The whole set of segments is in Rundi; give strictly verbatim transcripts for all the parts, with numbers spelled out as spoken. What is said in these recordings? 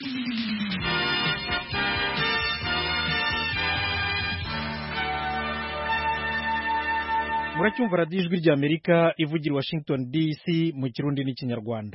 Muracyumva radiyo ijwi rya Amerika ivugira Washington D C mu Kirundi n'Ikinyarwanda.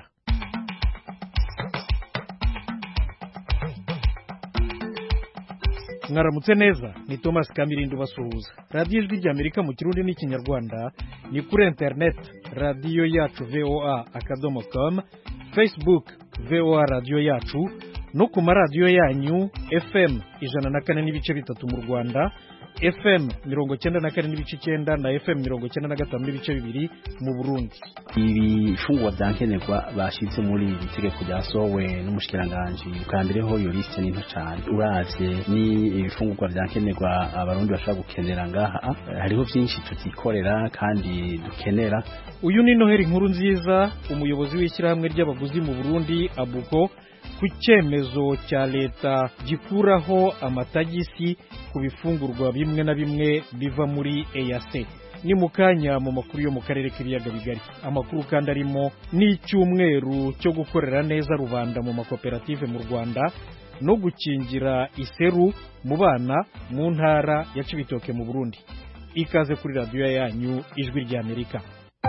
Mwaramutse neza, ni Thomas Kamirindo basuhuza. Radiyo ijwi rya Amerika mu Kirundi n'Ikinyarwanda ni kuri internet radio yacu voa akadomo com, Facebook voa radio yacu, no ku maradiyo yanyu F M ijana na kane n'ibice bitatu mu Rwanda, F M mirongo cyenda na kane n'ibice icyenda na F M mirongo cyenda na gatanu n'ibice bibiri mu Burundi. Ibifungwa byankenerwa bashize muri iri tegeko ryasohowe n'umushikiranganje ukambireho yo liste n'into cyane. Uravye ni ibifungwa byankenerwa abarundi bashaka gukenera ngaha, hariho byinshi tutikorera kandi dukenera. Uyu ni Noheli Nkuru Nziza, umuyobozi w'ishyirahamwe ry'abaguzi mu Burundi Abuko, ku cyemezo cya leta gikuraho amatagisi ku bifungurwa bimwe na bimwe biva muri E A C. Ni mukanya mu makuru yo mu karere k'ibiyaga bigari. Amakuru kandi arimo n'icyumweru cyo gukorera neza rubanda mu makoperative mu Rwanda no gukingira iseru mu bana mu ntara ya Cibitoke mu Burundi. Ikaze kuri radio yanyu ijwi rya Amerika.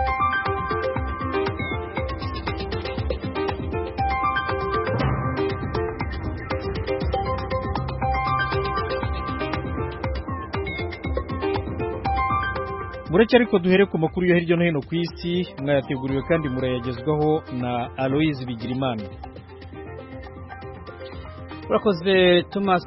Mureke ariko duhere ku makuru yo hirya no hino ku isi, mwayateguriwe kandi murayagezwaho na Aloise Bigirimana. Urakoze Thomas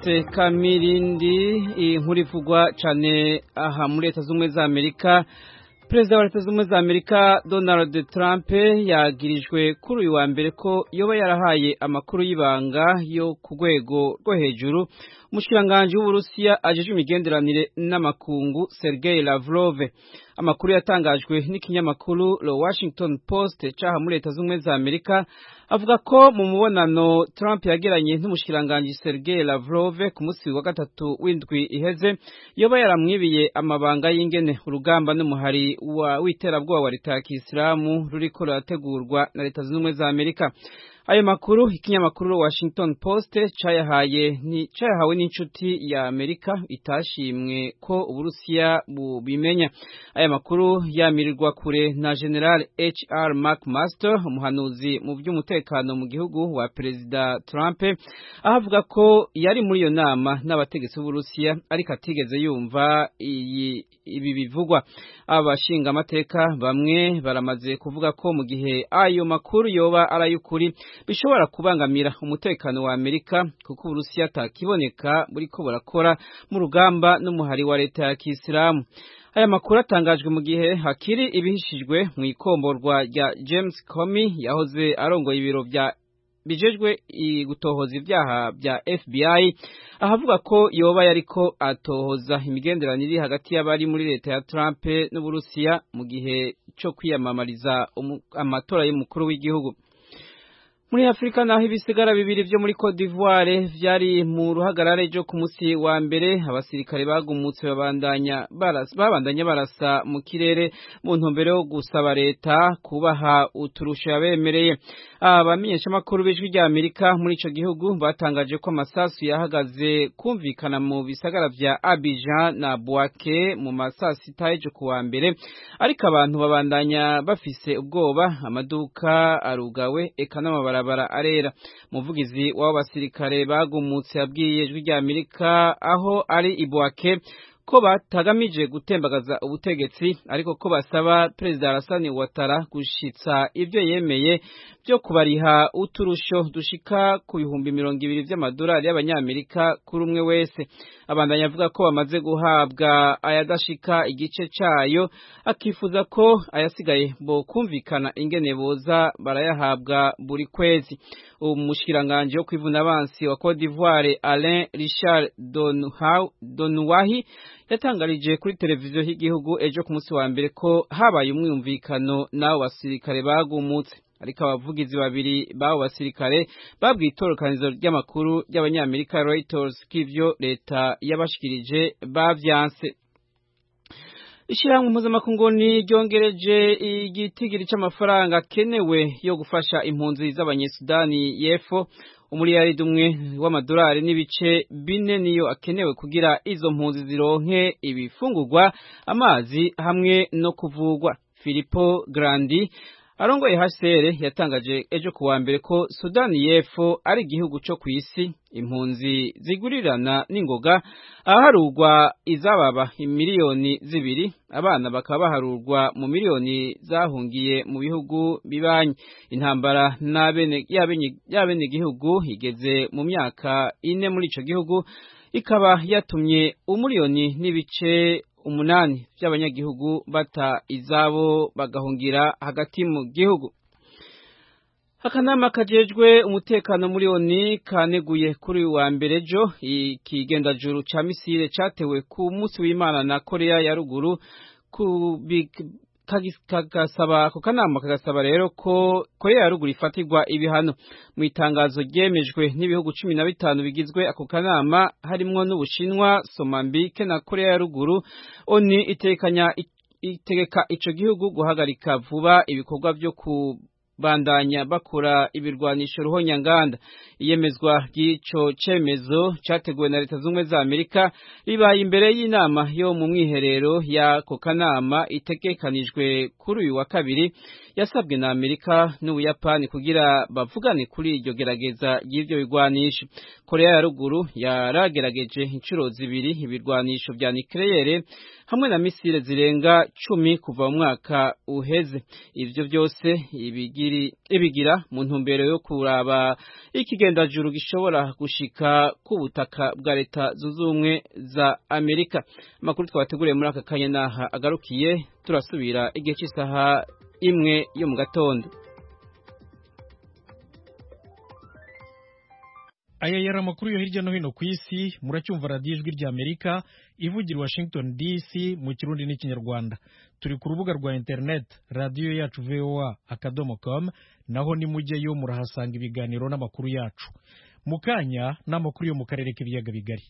Kamirindi. Inkuru ivugwa cyane aha muri Leta Zunze Ubumwe za Amerika. Perezida wa Leta Zunze Ubumwe za Amerika Donald Trump yagirijwe kuri uyu wa mbere ko yoba yarahaye amakuru y'ibanga yo ku rwego rwo hejuru umushikiranganje w'Uburusiya ajeje imigenderanire n'amakungu Sergei Lavrov. Amakuru yatangajwe n'ikinyamakuru The Washington Post cyaha muri Leta Zunze Ubumwe za Amerika avuga ko mu mubonano Trump yagiranye n'umushikiranganje Sergei Lavrov ku munsi wa gatatu w'indwi iheze yoba yaramwibiye amabanga y'ingene urugamba n'umuhari wa witerabwoba wa Leta ya Kisilamu ruriko rurategurwa na Leta Zunze Ubumwe za Amerika. Ayo makuru ikinyamakuru Washington Post cyayahaye ni cyayahawe n'inshuti ya Amerika itashimwe ko Uburusiya bubimenya. Aya makuru yamirirwa kure na General H R McMaster, umuhanuzi mu by'umutekano mu gihugu wa Perezida Trump, ahavuga ko yari muri iyo nama n'abategetsi b'Uburusiya ariko atigeze yumva iyi ibi bivugwa. Abashinga amateka bamwe baramaze kuvuga ko mu gihe ayo makuru yoba arayukuri bishobora kubangamira umutekano wa Amerika kuko Uburusiya atakiboneka buriko burakora mu rugamba n'umuhari wa Leta ya Kisilamu. Aya makuru atangajwe mu gihe hakiri ibihishijwe mu ikomborwa rya James Comey yahoze arongoye ibiro bya bijejwe gutohoza ibyaha bya F B I, ahavuga ko yoba yariko atohoza imigenderanire hagati y'abari muri leta ya Trump n'Uburusiya mu gihe cyo kwiyamamariza amatora y'umukuru w'igihugu. Muri Afrika naho ibisigara bibiri byo muri Cote d'Ivoire vyari mu ruhagarare ryo ku munsi wa mbere, abasirikare bagumutse babandanya barasa babandanya barasa mu kirere mu ntumbero yo gusaba leta kubaha uturusha yabemereye. Abamenyesha makuru b'ijwi rya Amerika muri ico gihugu batangaje ko amasasu yahagaze kumvikana mu bisagara vya Abidjan na Bouaké mu masasi taje ku wa mbere, ariko abantu babandanya bafise ubwoba, amaduka arugawe eka n'amabara bara arera. Muvugizi w'abo basirikare bagumutse yabwiye ijwi rya Amerika aho ari Ibouaké ko batagamije gutembagaza ubutegetsi ariko ko basaba Perezida Alassane Ouattara gushitsa ibyo yemeye byo kubariha uturusho dushika ku bihumbi mirongo ibiri by'amadolari y'abanyamerika kuri umwe wese. Abandanya avuga ko bamaze guhabwa ayadashika igice cayo, akifuza ko ayasigaye bo kumvikana ingene boza barayahabwa buri kwezi. Umushikiranganje wo kwivuna abansi wa Cote d'Ivoire Alain Richard Donouahi yatangarije kuri televiziyo y'igihugu ejo ku munsi wa mbere ko habaye umwumvikano n'abo basirikare bagumutse, ariko abavugizi babiri b'abo basirikare babwiye itorokanizo ry'amakuru ry'abanyamerika Reuters ko ivyo leta yabashikirije bavyanse. Ishirahamwe mpuzamakungu ryongereje igitigiri c'amafaranga kenewe yo gufasha impunzi z'abanyesudani y'Epfo umuriyaridi umwe w'amadolari n'ibice bine niyo akenewe kugira izo mpunzi zironke ibifungurwa, amazi hamwe no kuvugwa. Filippo Grandi arongoye H C R yatangaje ejo kuwa mbere ko Sudani y'Epfo ari igihugu cyo ku isi impunzi zigurirana n'ingoga, aharurwa izababa miliyoni zibiri, abana bakaba baharurwa mu miliyoni zahungiye mu bihugu bibanyi. Intambara n'abene y'abene gihugu igeze mu myaka ine muri ico gihugu, ikaba yatumye umuliyoni n'ibice umunani by'abanyagihugu bata izabo bagahungira hagati mu gihugu. Akanama kajejwe umutekano muri ONU kaneguye kuri wa mbere jo ikigendajuru ca misile catewe ku munsi w'Imana na Korea ya ruguru, ku kagasaba ku kanama kagasaba rero ko Korea ya ruguru ifatirwa ibihano. Mu itangazo ryemejwe n'ibihugu cumi na bitanu bigizwe ako kanama harimwo n'Ubushinwa, Somambike na Korea ya ruguru, ONU itekanya itegeka ico gihugu guhagarika vuba ibikorwa byo ku bandanya bakora ibirwanisho ruhonyanganda. Iyemezwa ry'ico cemezo categuwe na Leta Zunze za Amerika ribaye imbere y'inama yo mu mwiherero ya ko kanama itegekanijwe kuri uyu wa kabiri, yasabwe na Amerika n'Ubuyapani kugira bavugane kuri iryo gerageza y'ivyo bigwanisho. Korea ya ruguru yaragerageje incuro zibiri ibirwanisho vya nucleaire hamwe na misile zirenga cumi kuva mu mwaka uheze. Ivyo byose ibigiri ibigira mu ntumbero yo kuraba ikigendajuru gishobora gushika ku butaka bwa Leta Zunze Ubumwe za Amerika. Amakuru twabateguriye muri aka kanya naha agarukiye, turasubira igihe cy'isaha imwe yo mu gatondo. Aya yari amakuru yo hirya no hino ku isi. Muracyumva radiyo ijwi rya Amerika ivugira i Washington D C mu Kirundi n'Ikinyarwanda. Turi ku rubuga rwa internet radiyo yacu V O A akadomo com, naho nimujyeyo murahasanga ibiganiro n'amakuru yacu. Mu kanya n'amakuru yo mu karere k'ibiyaga bigari.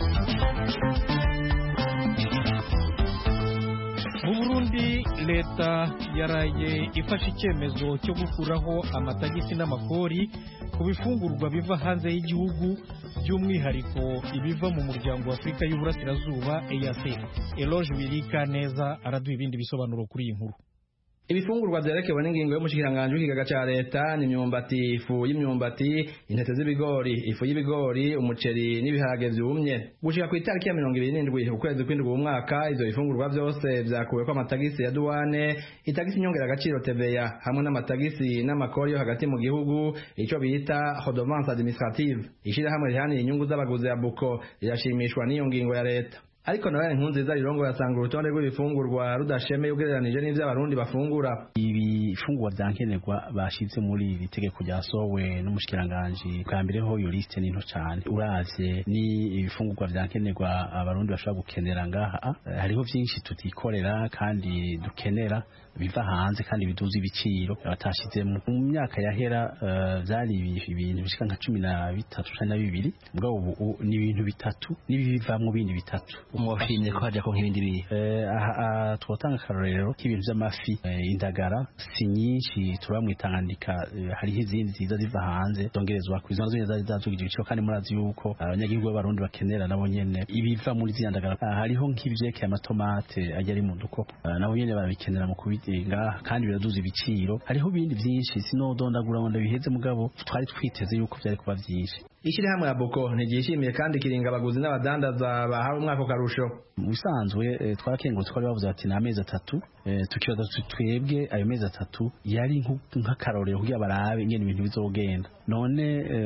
Mu Burundi leta yaraye ifashe icyemezo cyo gukuraho amatagisi n'amakori ku bifungurwa biva hanze y'igihugu, by'umwihariko ibiva mu muryango wa Afurika y'Uburasirazuba E A C. Eloge Wirika neza araduha ibindi bisobanuro kuri iyi nkuru. Ibifungurwa vyerekewe n'ingingo y'umushikiranganje w'ikigaga ca leta ni imyumbati, ifu y'imyumbati, intete z'ibigori, ifu y'ibigori, umuceri n'ibiharage vyumye. Gushika ku itariki ya mirongo ibiri n'indwi ukwezi kw'indwi mu mwaka, ivyo bifungurwa vyose vyakuweko amatagisi ya duwane, itagisi nyongera agaciro T V A hamwe n'amatagisi n'amakori yo hagati mu gihugu, ico bita redevance administrative. Ishirahamwe rihaniye inyungu z'abaguzi ya Buko rirashimishwa n'iyo ngingo ya leta. Ariko nawe Nkunziza rirongo yasanga urutonde rw'ibifungurwa rudashemeye ugereranije n'ivyo abarundi bafungura. Ibifungurwa vyankenerwa bashize muri iri tegeko ryasowe n'umushikiranganje bwa mbere ho iyo liste ni nto cyane. Uravye ni ibifungurwa vyankenerwa abarundi bashobora gukenera ngaha, hariho vyinshi tutikorera kandi dukenera biva hanze kandi biduza ibiciro batashizemo. Mu myaka yahera vyari uh, ibintu bishika nka cumi na bitatu canke na bibiri, mugabo ubu ni ibintu bitatu n'ibivamwe bindi bitatu. Umwashimye ko haje ko nk'ibindi bihe eh aha twotanga karorero k'ibintu by'amafi, indagara si nyinshi turamwitangandika, hariho izindi ziza ziva hanze dongerezwa ku izo zindi zazugije ibiciro, kandi murazi yuko abanyagihugu b'abarundi bakenera nabo nyene ibiva muri zindagara. Hariho nk'ivyeke amatomate ajya ari mu dukopo, nabo nyene barabikenera mu kubitinga kandi biraduza ibiciro. Hariho ibindi byinshi sinodondagura ngo ndabiheze, mugabo twari twiteze yuko byari kuba byinshi. Ishirahamwe ya Buko ntigishimiye kandi kiringa abaguzi n'abadandaza bahawe umwaka karusho. Mu bisanzwe e, twarakengurutse twari bavuze ati na mezi atatu, e, tukibaza twebwe ayo mezi atatu yari nk'akarorero kugira barabe ingene ibintu bizogenda. None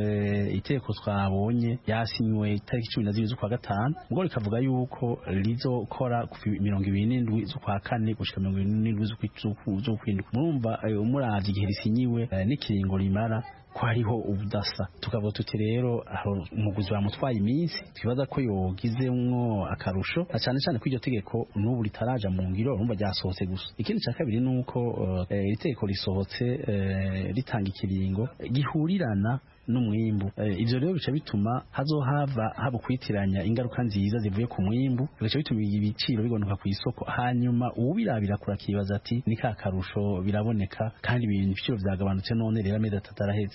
e, iteko twabonye yasinywe itariki cumi na zibiri z'ukwa gatanu, ngo rikavuga yuko rizokora ku mirongo ibiri n'indwi z'ukwa kane gushika mirongo ibiri n'indwi z'ukwindwi. Murumva umuravye igihe risinyiwe e, n'ikiringo rimara ko hariho ubudasa. Tukaba tuti rero aho umuguzi bamutwaye iminsi, twibaza ko yogizemwo akarusho, cyane cyane ko iryo tegeko n'ubu ritaraja mu ngiro, urumva ryasohotse gusa. Ikindi cya kabiri nuko uh, iri tegeko risohotse uh, ritanga ikiringo gihurirana n'umwimbu. Uh, ivyo rero bica bituma hazohava haba kwitiranya ingaruka nziza zivuye ku mwimbu, bica bituma ibiciro bigonuka ku isoko, hanyuma ubirabira kurakibaza ati ni ka karusho biraboneka kandi ibintu biciro vyagabanutse, none rero amezi atatu araheze.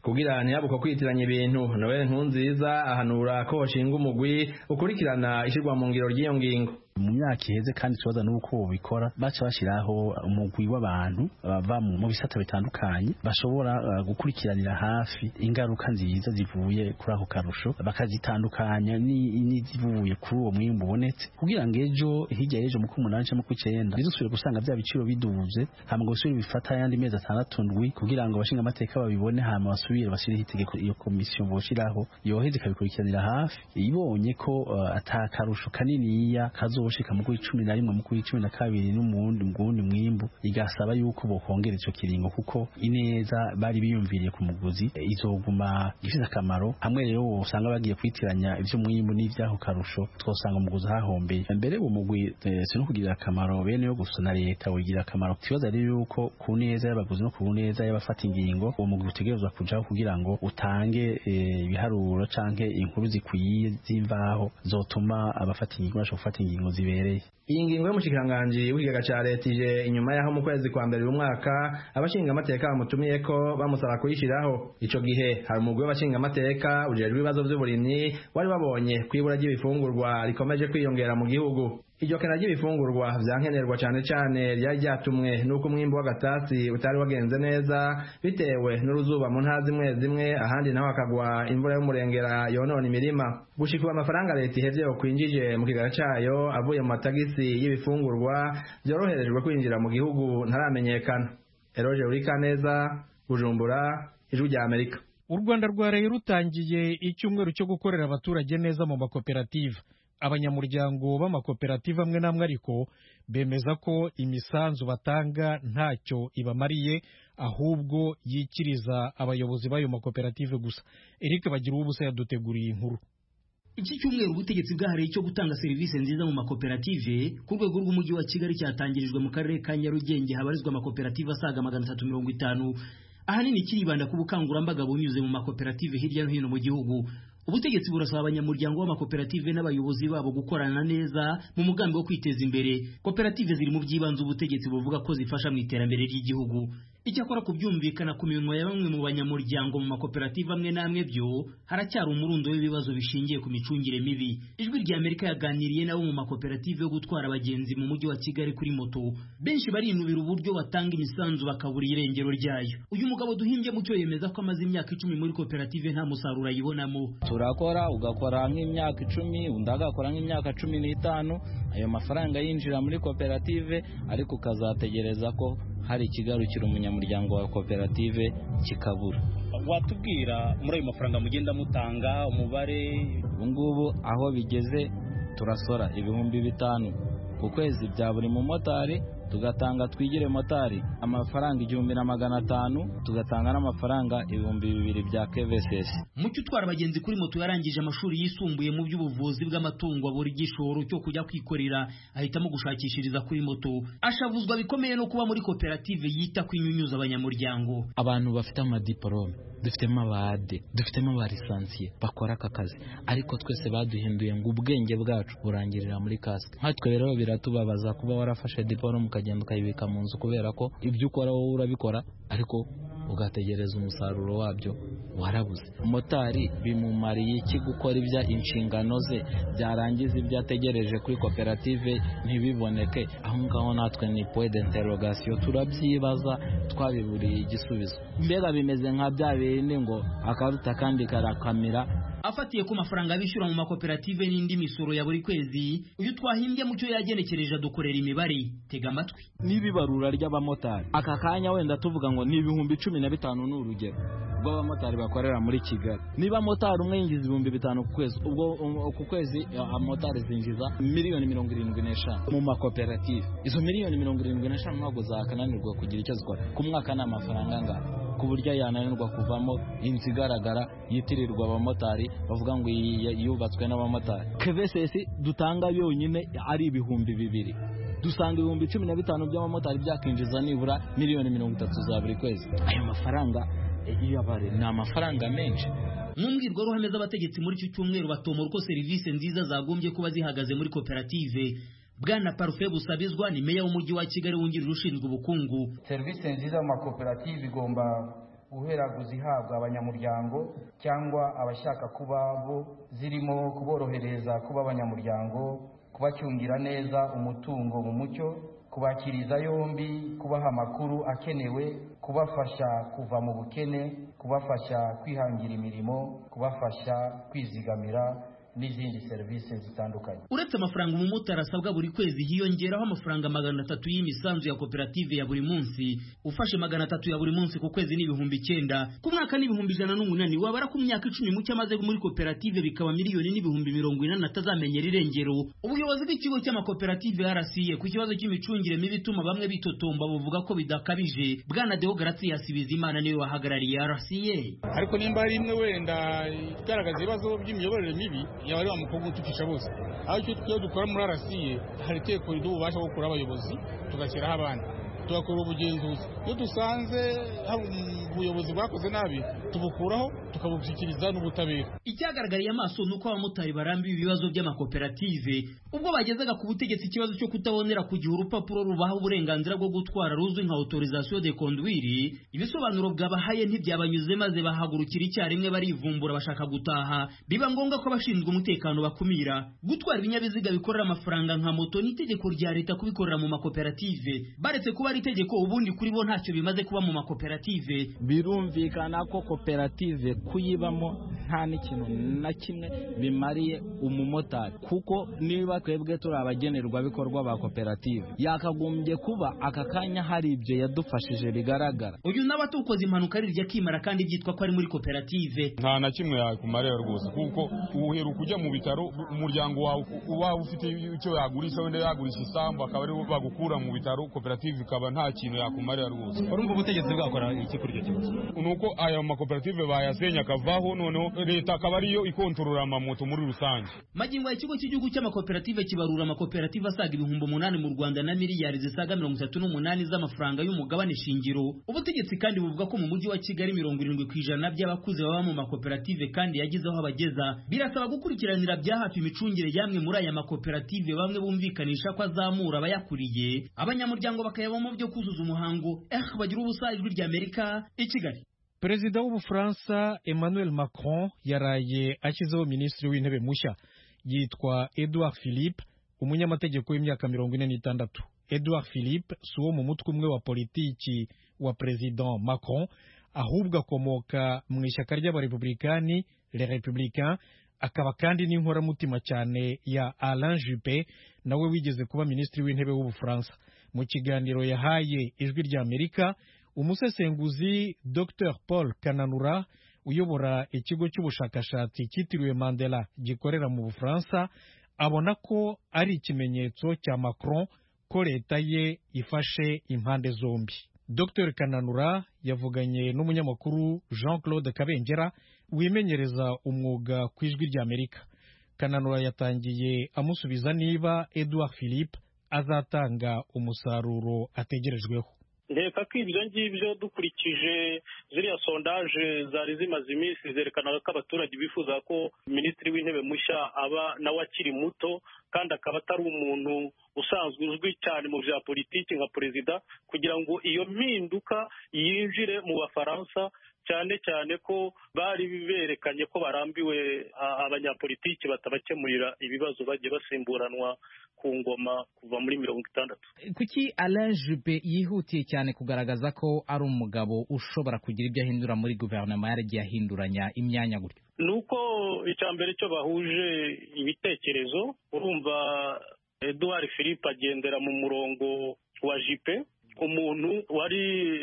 kugira ntihabuka kwitiranya ibintu. Noel Nkunziza ahanura ko hoshinga umugwi ukurikirana ishirwa mu ngiro ry'iyo ngingo. Mu myaka iheze kandi tubaza nuko bikora baca bashiraho umugwi w'abantu bava mu bisata bitandukanye bashobora uh, gukurikiranira hafi ingaruka nziza zivuye kuri ako karusho bakazitandukanya n'izivuye kuri uwo mwimbo ubonetse kugira ngo ejo hirya y'ejo mu kumunani cyangwa mu kwicenda bizusubire gusanga bya biciro biduze hama ngo bisubire bifata yandi mezi atandatu ndwi kugira ngo abashinga amateka babibone hama basubire bashyire itegeko iyo komisiyo boshiraho yoheze kabikurikiranira hafi ibonye ko uh, atakarusho kaniniya kazo ushika mu kuri cumi na rimwe mu kuri cumi na kabiri n'umundi mgundi mwimbu igasaba yuko bokongera ico kiringo kuko ineza bari biyumviriye ku muguzi e, izoguma ifite akamaro hamwe rero usanga bagiye kwitiranya ivyo mwimbu n'ivyaho karusho twosanga umuguzi hahombeye mbere uwo mugwi e, sino kugira akamaro bene yo gusona leta wigira akamaro kibaza rero yuko ku neza y'abaguzi no ku neza y'abafata ingingo uwo mugwi utegerezwa kujaho kugira ngo utange ibiharuro e, canke inkuru zikwiye z'imvaho zotuma abafata ingingo bashobora gufata ingingo zibereye. Iyi ngingo y'umushikiranganji w'ikigaga ca leta ije inyuma yaho mu kwezi kwa mbere umwaka abashinga amateka bamutumiye ko bamusaba kuyishiraho. Ico gihe hari umugwi w'abashinga amateka ujejwe ibibazo vy'uburimyi wari babonye kwibura ry'ibifungurwa rikomeje kwiyongera mu gihugu. Iryo kena ry'ibifungurwa vyankenerwa cane cane ryari ryatumwe nuko umwimbo w'agatasi utari wagenze neza bitewe n'uruzuba mu ntara zimwe zimwe ahandi naho hakagwa imvura y'umurengera yonona imirima. Gushika amafaranga leta ihevye kwinjije mu kigaga cayo avuye mu matagisi y'ibifungurwa byoroherejwe kwinjira mu gihugu ntaramenyekana. Eroje Urikaneza, Bujumbura, Ijwi rya Amerika. U Rwanda rwaraye rutangiye icyumweru cyo gukorera abaturage neza mu makoperative. Abanyamuryango b'amakoperative amwe namwe ariko bemeza ko imisanzu batanga ntacyo ibamariye ahubwo yikiriza abayobozi b'ayo makoperative gusa. Eric Bagira ubusa yaduteguriye inkuru. Iki cyumweru ubutegetsi bwahariye cyo gutanga serivisi nziza mu makoperative ku rwego rw'umujyi wa Kigali cyatangirijwe mu karere ka Nyarugenge habarizwa amakoperative asaga magana atatu mirongo itanu ahanini kiribanda ku bukangurambaga bunyuze mu makoperative hirya no hino mu gihugu. Ubutegetsi burasaba abanyamuryango b'amakoperative n'abayobozi babo gukorana neza mu mugambi wo kwiteza imbere. Koperative ziri mu byibanze ubutegetsi buvuga ko zifasha mu iterambere ry'igihugu. Icyakora kubyumvikana ku minwa ya bamwe mu banyamuryango mu makoperative amwe namwe byo haracyari umurundo w'ibibazo bishingiye ku micungire mibi. Ijwi rya Amerika yaganiriye nabo mu makoperative yo gutwara abagenzi mu mujyi wa Kigali kuri moto. Benshi barinubira uburyo batanga imisanzu bakabura irengero ryayo. Uyu mugabo duhimbye mucyo yemeza ko amaze imyaka icumi muri koperative nta musaruro ayibonamo. Turakora ugakora nk'imyaka icumi undi agakora nk'imyaka cumi n'itanu ayo mafaranga yinjira muri koperative ariko ukazategereza ko hari ikigarukira umunyamuryango wa koperative kikabura. Watubwira muri ayo mafaranga mugenda mutanga umubare? Ubungubu aho bigeze turasora ibihumbi bitanu ku kwezi bya buri mumotari, tugatanga twigire motari amafaranga igihumbi na magana atanu, tugatanga n'amafaranga ibihumbi bibiri bya K V S S. Mucyo utwara abagenzi kuri moto yarangije amashuri yisumbuye mu by'ubuvuzi bw'amatungo abura igishoro cyo kujya kwikorera ahitamo gushakishiriza kuri moto. Ashavuzwa bikomeye no kuba muri koperative yita kwinyunyuza abanyamuryango. Abantu bafite amadiplome, dufitemo abade, dufitemo abalisansiye bakora aka kazi, ariko twese baduhinduye ngo ubwenge bwacu burangirira muri kasike. Nkatwe rero biratubabaza kuba warafashe diplome ukagenda ukayibika mu nzu kubera ko ibyo ukora wowe urabikora ariko ugategereza umusaruro wabyo warabuze. Motari bimumariye iki gukora ibya inshingano ze byarangiza ibyo ategereje kuri koperative ntibiboneke? Aho ngaho natwe ni point d'interrogation, turabyibaza twabiburiye igisubizo. Mbega bimeze nka bya bindi ngo akaruta kandi karakamira. Afatiye ku mafaranga bishyura mu makoperative n'indi misoro ya buri kwezi, uyu twahimbye mucyo yagenekereje dukorera imibare. Tega amatwi. Nibibarura ry'abamotari aka kanya wenda tuvuga ngo ni ibihumbi cumi na bitanu n'urugero rw'abamotari bakorera muri Kigali. Niba motari umwe yinjiza ibihumbi bitanu ku kwezi, ubwo ku kwezi amotari zinjiza miliyoni mirongo irindwi n'eshanu mu makoperative. Izo miliyoni mirongo irindwi n'eshanu ntabwo zakananirwa kugira icyo zikora ku mwaka. N'amafaranga angana ku buryo yananirwa kuvamo inzu igaragara yitirirwa abamotari bavuga ngo yubatswe n'abamotari. K V S S dutanga yonyine ari ibihumbi bibiri, dusanga ibihumbi cumi na bitanu by'abamotari byakinjiza nibura miliyoni mirongo itatu za buri kwezi. Ayo mafaranga iyo abare ni amafaranga menshi. Mu mbwirwaruhame z'abategetsi muri iki cyumweru batomora uko serivisi nziza zagombye kuba zihagaze muri koperative. Bwana Parfait Busabizwa ni meya w'umujyi wa Kigali wungirije ushinzwe ubukungu. Serivisi nziza mu makoperative igomba guhera kuzihabwa abanyamuryango cyangwa abashaka kuba bo, zirimo kuborohereza kuba abanyamuryango, kubacungira neza umutungo mu mucyo, kubakiriza yombi, kubaha amakuru akenewe, kubafasha kuva mu bukene, kubafasha kwihangira imirimo, kubafasha kwizigamira n'izindi serivisi zitandukanye. Uretse amafaranga umumotari asabwa buri kwezi, hiyongeraho amafaranga magana atatu y'imisanzu ya koperative ya buri munsi. Ufashe magana atatu ya buri munsi ku kwezi n'ibihumbi icyenda, ku mwaka n'ibihumbi ijana n'umunani. Wabara ku myaka icumi mu cyamaze muri koperative bikaba miliyoni n'ibihumbi mirongo ine atazamenyera irengero. Ubuyobozi bw'ikigo cy'amakoperative R C A ku kibazo cy'imicungire mibi ituma bamwe bitotomba buvuga ko bidakabije. Bwana Deo Gratia Sibizimana niwe wahagarariye R C A. Ariko nimba ari imwe wenda igaragaza ibibazo by'imiyoborere mibi yabari bamukogo tukisha bose, aho cyo twe dukora muri R C A hari teko ridu ubasha gukura abayobozi tugashyiraho abandi tugakora ubugenzuzi. Iyo dusanze ubuyobozi bwakoze nabi tubukuraho tukabushyikiriza n'ubutabera. Icyagaragariye amaso nuko abamotari barambiwe ibibazo by'amakoperative ubwo bagezaga ku butegetsi ikibazo cyo kutabonera kugiha urupapuro rubaha uburenganzira bwo gutwara ruzwi nka autorisation de conduire. Ibisobanuro bwabahaye ntibyabanyuze maze bahagurukira icyarimwe barivumbura bashaka gutaha. Biba ngombwa ko abashinzwe umutekano bakumira gutwara ibinyabiziga bikorera amafaranga nka moto n'itegeko rya leta kubikorera mu makoperative. Baretse kuba ari itegeko ubundi kuri bo ntacyo bimaze kuba mu makoperative. Birumvikana ko koperative kuyibamo nta n'ikintu na kimwe bimariye umumotari, kuko niba twebwe turi abagenerwa bikorwa ba koperative yakagombye kuba aka kanya hari ibyo yadufashije bigaragara. Uyu n'abatukoze impanuka rirya kimara kandi byitwa ko ari muri koperative. Nta na kimwe yakumarira rwose, kuko uheru kujya mu bitaro umuryango wawe uba ufite icyo yagurisha, wenda yagurisha isambu akaba ari bagukura mu bitaro, koperative ikaba nta kintu yakumarira rwose. Urumva ubutegetsi bwakora iki kuri icyo kibazo? Nuko aya makoperative bayasenya akavaho, noneho leta akaba ariyo ikontorora amamoto muri rusange. Magingo ya ikigo cy'igihugu cy'amakoperative kibarura amakoperative asaga ibihumbi umunani mu Rwanda na miliyari zisaga mirongo itatu n'umunani z'amafaranga y'umugabane shingiro. Ubutegetsi kandi buvuga ko mu mujyi wa Kigali mirongo irindwi ku ijana by'abakuze baba mu makoperative kandi yagizeho abageza. Birasaba gukurikiranira bya hafi imicungire yamwe muri aya makoperative, bamwe bumvikanisha ko azamura abayakuriye, abanyamuryango bakayabamo byo kuzuza umuhango. Eh bagira ubusa ijwi rya Amerika i Kigali. Perezida w'Ubufaransa Emmanuel Macron yaraye ashyizeho minisitiri w'intebe mushya yitwa Edouard Philippe, umunyamategeko w'imyaka mirongo ine n'itandatu. Edouard Philippe si uwo mu mutwe umwe wa politiki wa President Macron, ahubwo akomoka mu ishyaka ry'abarepublikani les Républicains, akaba kandi n'inkoramutima cyane ya Alain Juppé nawe wigeze kuba minisitiri w'intebe w'Ubufaransa. Mu kiganiro yahaye ijwi rya Amerika, umusesenguzi Docteur Paul Kananura uyobora ikigo cy'ubushakashatsi cyitiriwe Mandela gikorera mu Bufaransa abona ko ari ikimenyetso cya Macron ko leta ye ifashe impande zombi. Docteur Kananura yavuganye n'umunyamakuru Jean-Claude Kabengera wimenyereza umwuga ku ijwi rya Amerika. Kananura yatangiye amusubiza niba Edouard Philippe azatanga umusaruro ategerejweho. Ndeka ko ibyo ngibyo dukurikije ziriya sondaje zari zimaze iminsi zerekanaga ko abaturage bifuza ko minisitiri w'intebe mushya aba nawe akiri muto kandi akaba atari umuntu usanzwe uzwi cyane mu bya politiki nka perezida, kugira ngo iyo mpinduka yinjire mu Bafaransa, cyane cyane ko bari berekanye ko barambiwe abanyapolitiki batabakemurira ibibazo bagiye basimburanwa ku ngoma kuva muri mirongo itandatu. Kuki Alain Juppé yihutiye cyane kugaragaza ko ari umugabo ushobora kugira ibyo ahindura muri guverinoma yaragiye ahinduranya imyanya gutyo? Nuko icya mbere cyo bahuje ibitekerezo. Urumva Edouard Philippe agendera mu murongo wa Juppé, umuntu wari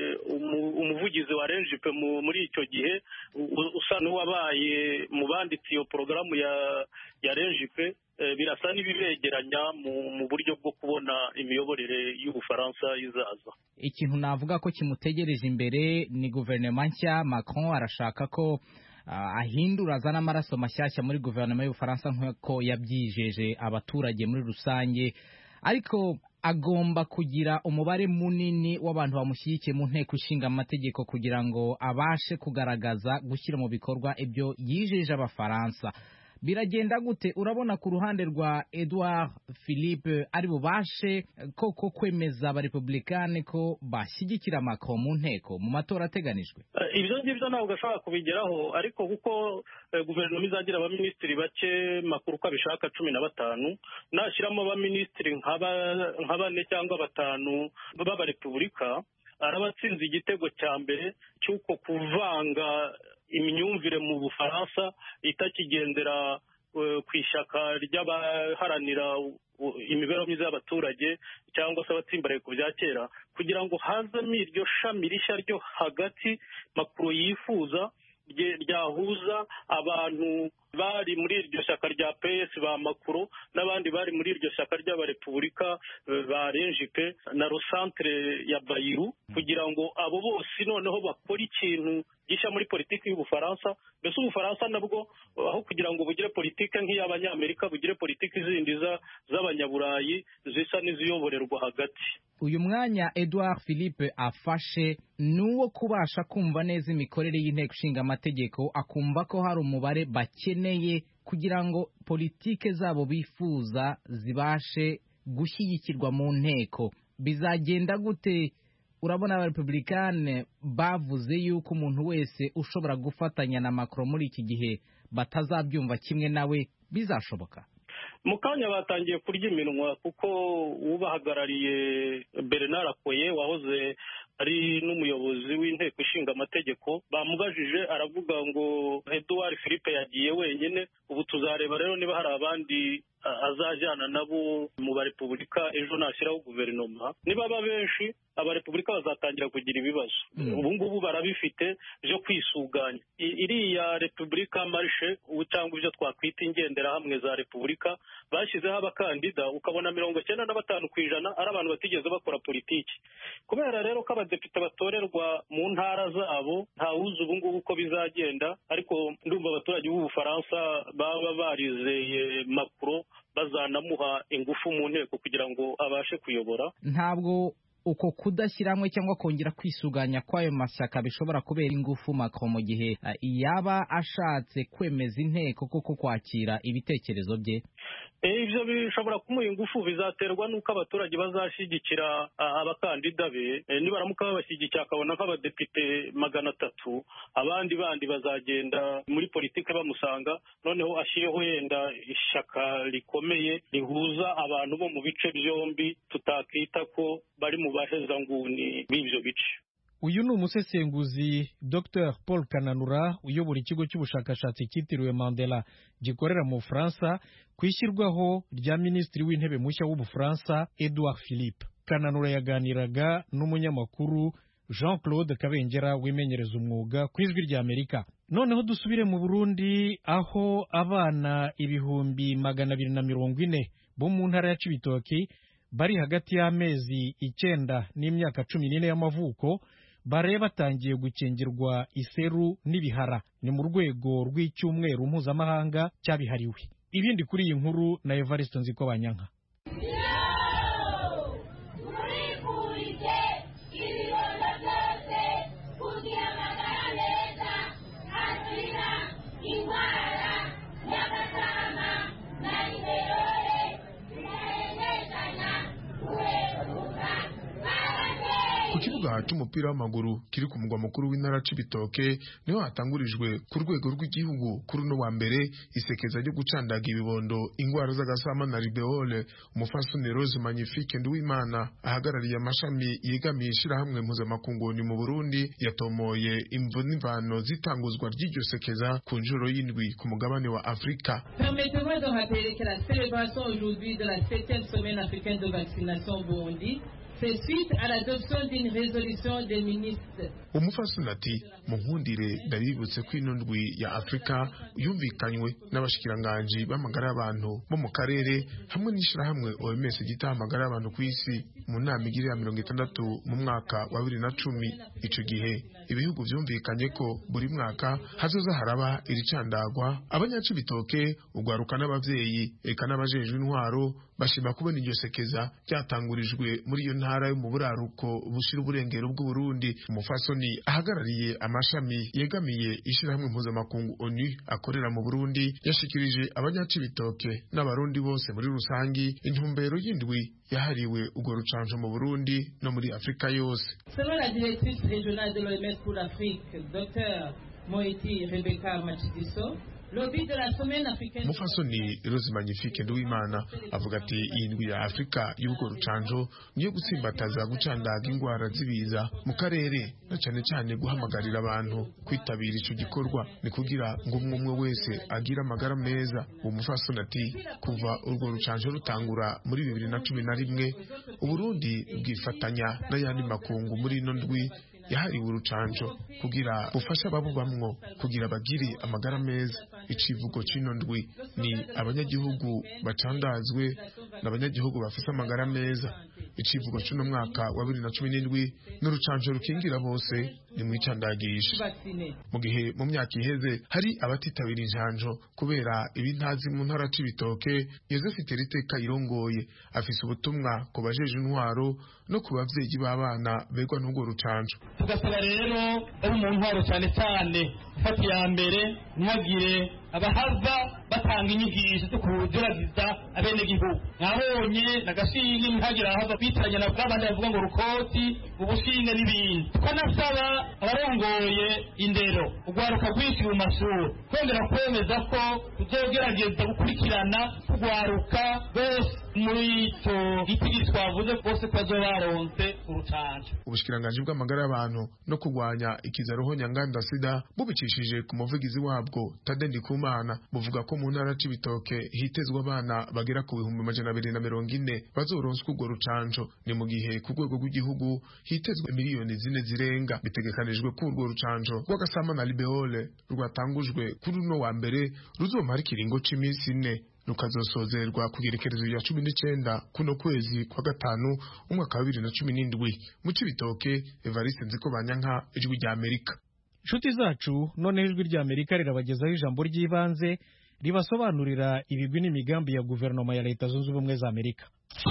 umuvugizi wa Alain Juppé muri icyo gihe, usa n'uwabaye mu banditse iyo porogaramu ya ya Alain Juppé. Birasa n'ibibegeranya mu buryo bwo kubona imiyoborere y'Ubufaransa izaza. Ikintu navuga ko kimutegereje imbere ni guverinoma nshya. Macron arashaka ko uh, ahindura azana amaraso mashyashya muri guverinoma y'Ubufaransa nk'uko yabyijeje abaturage muri rusange, ariko agomba kugira umubare munini w'abantu bamushyigikiye mu nteko ishinga amategeko kugira ngo abashe kugaragaza gushyira mu bikorwa ibyo yijeje abafaransa. biragenda gute? Urabona ku ruhande rwa Edouard Philippe ari bubashe koko kwemeza abarepublikane ko bashyigikira Macron mu nteko mu matora ateganijwe? Ibyo ngibyo ntabwo ashobora kubigeraho, ariko kuko guverinoma izagira abaminisitiri bake makuru uko abishaka cumi na batanu, nashyiramo abaminisitiri nka bane cyangwa batanu b'abarepubulika, araba atsinze igitego cya mbere cy'uko kuvanga imyumvire mu Bufaransa itakigendera ku ishyaka ry'abaharanira imibereho myiza y'abaturage cyangwa se abatsimbaraye ku bya kera, kugira ngo hazemo iryo shami rishya ryo hagati Macron yifuza ryahuza abantu bari muri iryo shyaka rya P S ba Macron n'abandi bari muri iryo shyaka ry'abarepubulika ba Renjipe na Rosantre ya Bayiru, kugira ngo abo bose noneho bakora ikintu gishya muri politiki y'Ubufaransa. Mbese Ubufaransa nabwo aho kugira ngo bugire politiki nk'iy'Abanyamerika, bugire politiki zindi z'Abanyaburayi zisa n'iziyoborerwa hagati. Uyu mwanya Edouard Philippe afashe nuwo kubasha kumva neza imikorere y'inteko ishinga amategeko, akumva ko hari umubare bakeneye kugira ngo politike zabo bifuza zibashe gushyigikirwa mu nteko. Bizagenda gute? Urabona abarepublikane bavuze yuko umuntu wese ushobora gufatanya na Macron muri iki gihe batazabyumva kimwe nawe, bizashoboka? Mu kanya batangiye kurya iminwa, kuko ubahagarariye Bernard Akoye wahoze ari n'umuyobozi w'inteko ishinga amategeko, bamubajije aravuga ngo Edouard Philippe yagiye wenyine, ubu tuzareba rero niba hari abandi azajyana nabo mu barepubulika ejo nashyiraho guverinoma. Niba aba benshi abarepubulika bazatangira kugira ibibazo. Ubu ngubu barabifite byo kwisuganya. Iriya repubulika marishe cyangwa ibyo twakwita ingenderahamwe za repubulika bashyizeho abakandida, ukabona mirongo icyenda na batanu ku ijana ari abantu batigeze bakora politiki. Kubera rero ko abadepite batorerwa mu ntara zabo, ntawuzi ubu ngubu uko bizagenda, ariko ndumva abaturage b'Ubufaransa baba barizeye Macron bazanamuha ingufu mu nteko kugira ngo abashe kuyobora. Ntabwo uko kudashyiramo cyangwa kongera kwisuganya kw'ayo mashyaka bishobora kubera ingufu Macron mu gihe yaba ashatse kwemeza inteko kuko kwakira ibitekerezo bye? Ibyo bishobora kumuha ingufu, bizaterwa n'uko abaturage bazashyigikira abakandida be. Nibaramuka babashyigikira akabona nk'abadepite magana atatu, abandi bandi bazagenda muri politiki bamusanga, noneho ashyireho yenda ishyaka rikomeye rihuza abantu bo mu bice byombi tutakita ko bari mu bahezanguni b'ibyo bice. Uyu ni umusesenguzi Docteur Paul Kananura uyobora ikigo cy'ubushakashatsi cyitiriwe Mandela gikorera mu Bufaransa ku ishyirwaho rya minisitiri w'intebe mushya w'Ubufaransa Edouard Philippe. Kananura yaganiraga n'umunyamakuru Jean Claude Kabengera wimenyereza umwuga ku ijwi rya Amerika. Noneho dusubire mu Burundi, aho abana ibihumbi magana abiri na mirongo ine bo mu ntara ya Cibitoki bari hagati y'amezi icyenda n'imyaka cumi n'ine y'amavuko bare batangiye gukingirwa iseru n'ibihara. Ni mu rwego rw'icyumweru mpuzamahanga cyabihariwe. Ibindi kuri iyi nkuru na Evariste Nzikobanyanka. Ikibuga cy'umupira w'amaguru kiri ku mugwa mukuru w'intara Cibitoke niho hatangurijwe ku rwego rw'igihugu kuri no wa mbere isekeza ryo gucandaga ibibondo ingwara z'agasama na ribeole. Umufasoni Rose Magnifique Nduwimana ahagarariye amashami yegamiye ishirahamwe mpuzamakungu mu Burundi yatomoye imvo n'imvano zitanguzwa ry'iryo sekeza ku njoro y'indwi ku mugabane wa Afrika. Permettez-moi de rappeler que la célébration aujourd'hui de la septième semaine africaine de vaccination au Burundi fait suite à l'adoption d'une résolution des ministres. Umufasoni ati munkundire ndabibutse ko ino ndwi ya Afrika yumvikanywe n'abashikiranganje b'amagara y'abantu bo mu karere hamwe n'ishirahamwe O M S gitaha amagara y'abantu ku isi mu nama igiri ya mirongo itandatu mu mwaka wa bibiri na cumi. Ico gihe ibihugu vyumvikanye ko buri mwaka hazoza haraba iricandagwa abanyacibitoke ugwaruka n'abavyeyi eka n'abajejwe intwaro bashima kubona iryo sekeza ryatangurijwe muri iyo ntara ntara yo mu buraruko bushira uburengero bw'Uburundi. Umufasoni ahagarariye amashami yegamiye ishirahamwe mpuzamakungu ONU akorera mu Burundi yashikirije abanyacibitoke n'abarundi bose muri rusangi intumbero y'indwi yahariwe urwo rucanco mu Burundi no muri Afrika yose. Selon la directrice régionale de l'O M S pour l'Afrique, Docteur Moeti Rebecca Machidiso, Mufasoni Rose Magnifique Nduwimana avuga ati iyi ndwi ya Afrika y'ubwo rucanco niyo gutsimbataza gucandaga ingwara zibiza mu karere na cyane cyane guhamagarira abantu kwitabira ico gikorwa ni kugira ngo umwe umwe wese agira amagara meza. Uwo mufasoni ati kuva urwo rucanco rutangura muri bibiri na cumi na rimwe Uburundi bwifatanya n'ayandi makungu muri ino ndwi yahariwe urucanco kugira bufasha ababubamwo kugira bagire amagara meza. Icivugo c'ino ndwi ni abanyagihugu bacandazwe n'abanyagihugu bafise amagara meza. Icivugo c'uno mwaka wa bibiri na cumi n'indwi n'urucanco rukingira bose ni mwicandagisha. Mu gihe mu myaka iheze hari abatitabira injanjo kubera ibintazi mu ntara c'ibitoke, Yozefu Teriteka irongoye afise ubutumwa ku bajeje intwaro no ku bavyeyi b'abana begwa n'urwo rucanco. Tugasaba rero abo mu ntwaro cyane cyane fati ya mbere ntihagire abahava batanga inyigisho zo kugeragiza abene gihugu. Nabonye nagashinge ntihagire abahava bitanya na bw'abandi bavuga ngo rukoti ubushinge n'ibindi. Tukanasaba abarongoye indero ugwaruka rwinshi mu mashuri kwongera kwemeza ko tuzogerageza gukurikirana kugwaruka bose muri ico gitigi twavuze bose ko bazobaronse urucanco. Ubushikiranganje bw'amagara y'abantu no kurwanya ikizaroho nyanganda sida bubicishije ku muvugizi wabwo Tade Ndikumana buvuga ko mu ntara c'ibitoke hitezwe abana bagera ku bihumbi amajana abiri na mirongo ine bazoronswa urwo rucanco. Ni mu gihe ku rwego rw'igihugu hitezwe miliyoni zine zirenga. Bitegekanijwe ko urwo rucanco rw'agasama na Libeole rwatangujwe kuri uno wa mbere ruzomara ikiringo c'imisi ine rukazosozerwa ku gerekerezo ya cumi n'icenda kuno kwezi kwa gatanu umwaka wa bibiri na cumi n'indwi. Mu Cibitoke, Evariste Nzikobanyanka, Ijwi rya Amerika. Nshuti zacu, none Ijwi rya Amerika rirabagezaho ijambo ry'ibanze ribasobanurira ibigwi n'imigambi ya guverinoma ya Leta Zunze Ubumwe za Amerika.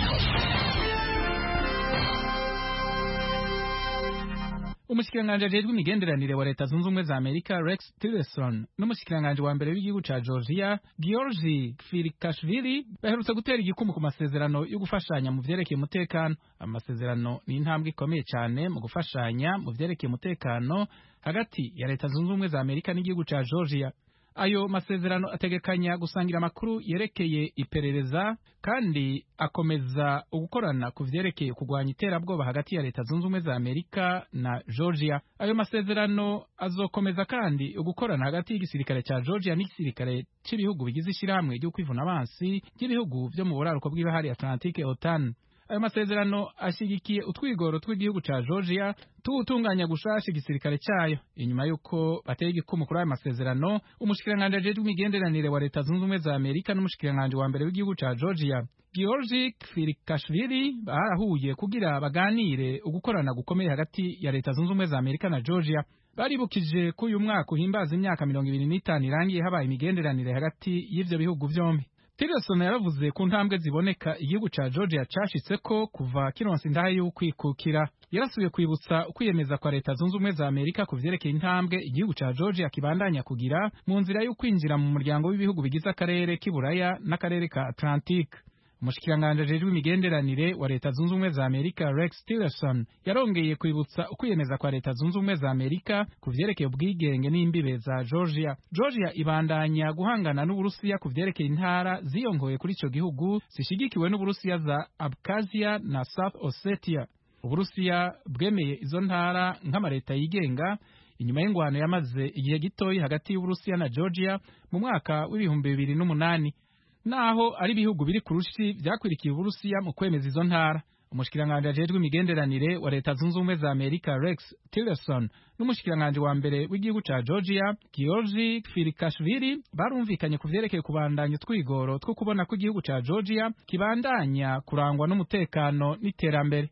Umushikiranganje ajejwe imigenderanire wa Leta Zunze Ubumwe za Amerika Rex Tillerson n'umushikiranganje wa mbere w'igihugu ca Georgia Georgi Kvirikashvili baherutse gutera igikumu ku masezerano yo gufashanya mu vyerekeye umutekano. Amasezerano ni intambwe ikomeye cyane mu gufashanya mu vyerekeye umutekano hagati ya Leta Zunze Ubumwe za Amerika n'igihugu ca Georgia. Ayo masezerano ategekanya gusangira amakuru yerekeye iperereza kandi akomeza ugukorana ku vyerekeye kugwanya iterabwoba hagati ya Leta Zunze Ubumwe za Amerika na Georgia. Ayo masezerano azokomeza kandi ugukorana hagati y'igisirikare ca Georgia n'igisirikare c'ibihugu bigize ishirahamwe ryo kwivuna abansi ry'ibihugu vyo mu buraruko bw'ibahari Atlantique OTAN. Ayo masezerano ashigikiye utwigoro tw'igihugu ca Georgia tutunganya gushasha igisirikare cyayo. Inyuma yuko bateye igikumu kuri ayo masezerano, umushikiranganje ajejwe imigenderanire wa Leta Zunze Ubumwe za Amerika n'umushikiranganje wa mbere w'igihugu ca Georgia Georgi Kvirikashvili barahuye kugira baganire ugukorana gukomeye hagati ya Leta Zunze Ubumwe za Amerika na Georgia. Baribukije ko uyu mwaka uhimbaza imyaka mirongo ibiri n'itanu irangiye habaye imigenderanire hagati y'ivyo bihugu vyombi. Tillerson yaravuze ku ntambwe ziboneka igihugu ca Georgia cashitseko kuva kironse indahe y'ukwikukira. Yarasubiye kwibutsa ukwiyemeza kwa Leta Zunze Ubumwe za Amerika ku vyerekeye intambwe igihugu ca Georgia kibandanya kugira mu nzira yo kwinjira mu muryango w'ibihugu bigize akarere k'Iburaya n'akarere ka Atlantique. Umushikiranganje ajejwe imigenderanire wa Leta Zunze Ubumwe za Amerika Rex Tillerson yarongeye kwibutsa ukwiyemeza kwa Leta Zunze Ubumwe za Amerika ku vyerekeye ubwigenge n'imbibe za Georgia. Georgia ibandanya guhangana n'Uburusiya ku vyerekeye intara ziyongoye kuri ico gihugu zishigikiwe n'Uburusiya za Abkhazia na South Ossetia. Uburusiya bwemeye izo ntara nk'amareta yigenga inyuma y'ingwano yamaze igihe gitoyi hagati y'Uburusiya na Georgia mu mwaka w'ibihumbi bibiri n'umunani. Naho ari bihugu biri kurushi vyakwirikiye Uburusiya mu kwemeza izo ntara. Umushikiranganje ajejwe imigenderanire wa Leta Zunze Ubumwe za Amerika Rex Tillerson n'umushikiranganje wa mbere w'igihugu ca Georgia Georgi Kvirikashvili barumvikanye ku vyerekeye kubandanya twigoro two kubona ko igihugu ca Georgia kibandanya kurangwa n'umutekano n'iterambere.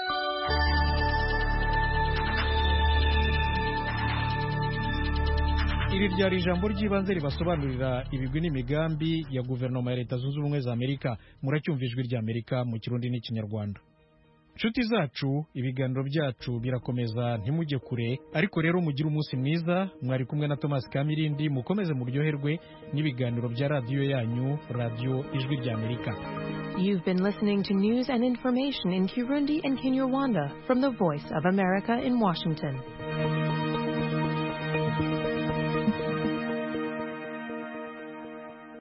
Iri ryari ijambo ry'ibanze ribasobanurira ibigwi n'imigambi ya guverinoma ya Leta Zunze Ubumwe za Amerika. Muracyumva Ijwi rya Amerika mu Kirundi n'Ikinyarwanda. nshuti zacu ibiganiro byacu birakomeza ntimujye kure ariko rero mugire umunsi mwiza mwari kumwe na Thomas Kamirindi mukomeze muryoherwe n'ibiganiro bya radiyo yanyu radiyo ijwi rya Amerika. You've been listening to news and information in Kirundi and Kinyarwanda from the Voice of America in Washington.